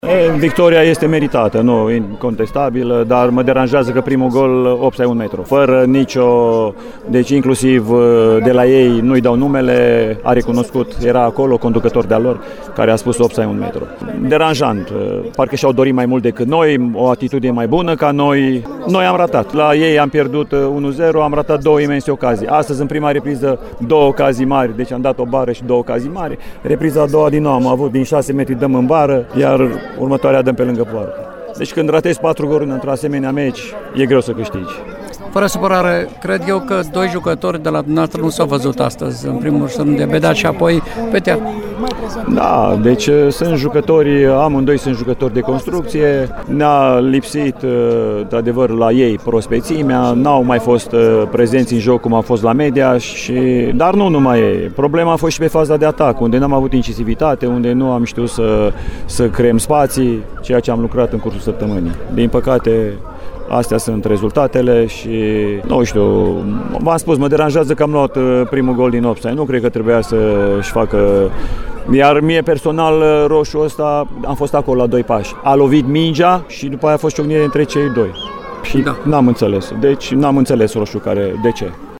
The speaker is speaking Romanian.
Victoria este meritată, nu incontestabilă, dar mă deranjează că primul gol offside 1 metru. Fără nicio, deci inclusiv de la ei nu-i dau numele, a recunoscut, era acolo conducător de-a lor care a spus offside 1 metru. Deranjant, parcă și-au dorit mai mult decât noi, o atitudine mai bună ca noi. Noi am ratat, la ei am pierdut 1-0, am ratat două imense ocazii. Astăzi în prima repriză două ocazii mari, deci am dat o bară și două ocazii mari. Repriza a doua din nou am avut din 6 metri dăm în bară, iar următoarea dăm pe lângă poartă. Deci când ratezi 4 goluri într-o asemenea meci, e greu să câștigi. Fără supărare, cred eu că doi jucători de la dumneavoastră nu s-au văzut astăzi, în primul rând de Bedat și apoi Petea. Da, deci sunt jucători, amândoi sunt jucători de construcție, ne-a lipsit, de adevăr, la ei prospețimea, n-au mai fost prezenți în joc cum a fost la Media, dar nu numai ei. Problema a fost și pe faza de atac, unde n-am avut incisivitate, unde nu am știut să creăm spații, ceea ce am lucrat în cursul săptămânii. Din păcate, astea sunt rezultatele și, nu știu, v-am spus, mă deranjează că am luat primul gol din offside. Nu cred că trebuia să-și facă... Iar mie personal, roșul ăsta, am fost acolo la 2 pași. A lovit mingea și după aia a fost ciocnire între cei doi. Și n-am înțeles. Deci n-am înțeles roșul de ce.